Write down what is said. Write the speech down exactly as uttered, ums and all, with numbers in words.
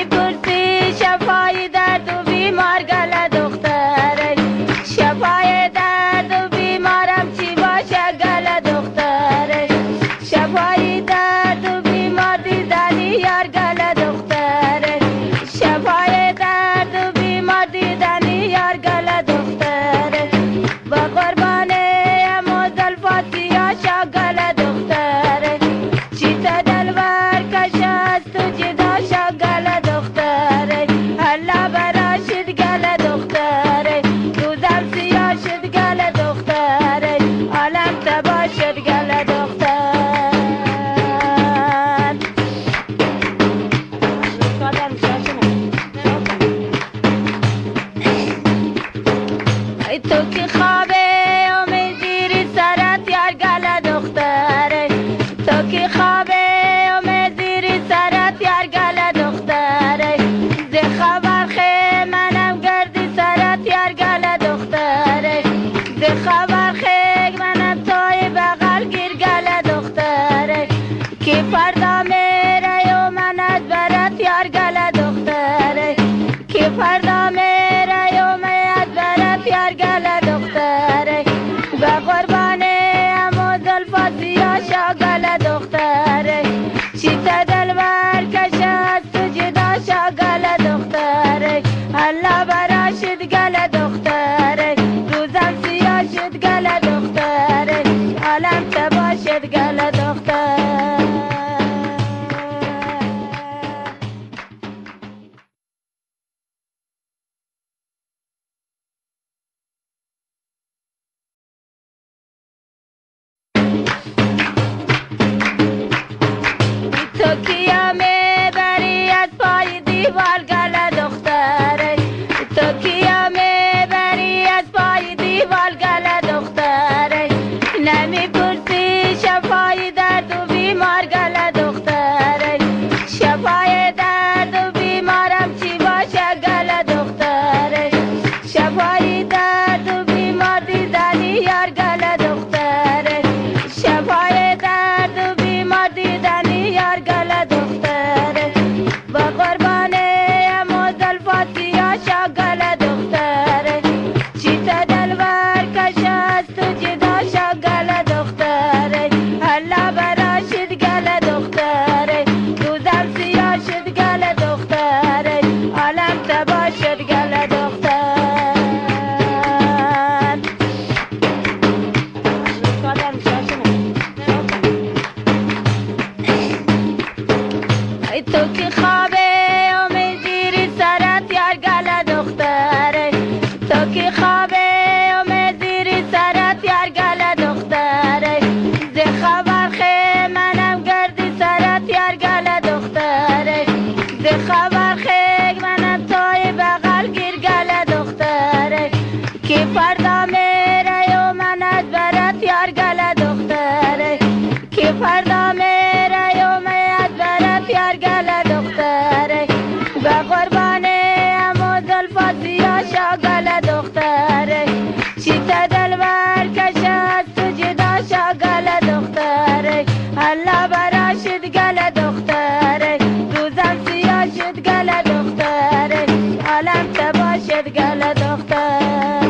نمیپرسی شفای درد و بیمار گله دختره، شفای درد و بیمارم چی باشه گله دختره، شفای درد و بیمار دیدنی یار گله دختره، شفای درد و بیمار دیدنی یار گله دختره، با قربان امو زلفات سیاشا گله دختره، چی تا دلبر کش از تو جدا شا گله دختره، الله براشد گله دختره، روزم سیاه شد گله دختره، عالم تباه شد گله دختر. ای تو که خوابه امید زیر سرت یار گله دختره، تو که خوابه امید زیر سرت یار گله دختره، ز خبر خی منم گردی سرت یار گله دختره، ز خبر خی منم توی بغل گیر گله دختره، که فردا میره و من از برات یار گله دختره، که فردا میره و من از برات یار گله دختره، به قربان امو زلفات سیاشا گله دختره، چی تا دلبر کش از تو جدا شا گله دختره، الله براشد گله دختره، روزم سیاه شد گله دختره، عالم تباه شد گله دختر. تو کیا میبری از پای دیوار گله دختره، تو کیا میبری از پای دیوار گله دختره، نمیپرسی شفای درد و بیمار گله دختره، شفای درد و بیمارم چی باشه گله دختره، شفای درد و بیمار دیدنی یار گله دختره، شفای درد و بیمار دیدنی یار گله دختره، با قربان امو زلفات سیاشا گله دختره، چی تا دلبر کش از تو جدا شا گله دختره، الله براشد گله دختره، روزم سیاه شد گله دختره، عالم تباه شد گله دختر. ای تو که خوابه امید زیر سرت یار گله دختره، تو که خوابه امید زیر سرت یار گله دختره، ز خبر خی منم گردی سرت یار گله دختره، ز خبر خی منم توی بغل گیر گله دختره، که فردا میره و من از برات یار گله دختره، که فردا میره و من از برات یار گله دختره، به قربان امو زلفات سیاشا گله دختره، چی تا دلبر کش از تو جدا شا گله دختره، الله براشد گله دختره، روزم سیاه شد گله دختره، عالم تباه شد گله دختر.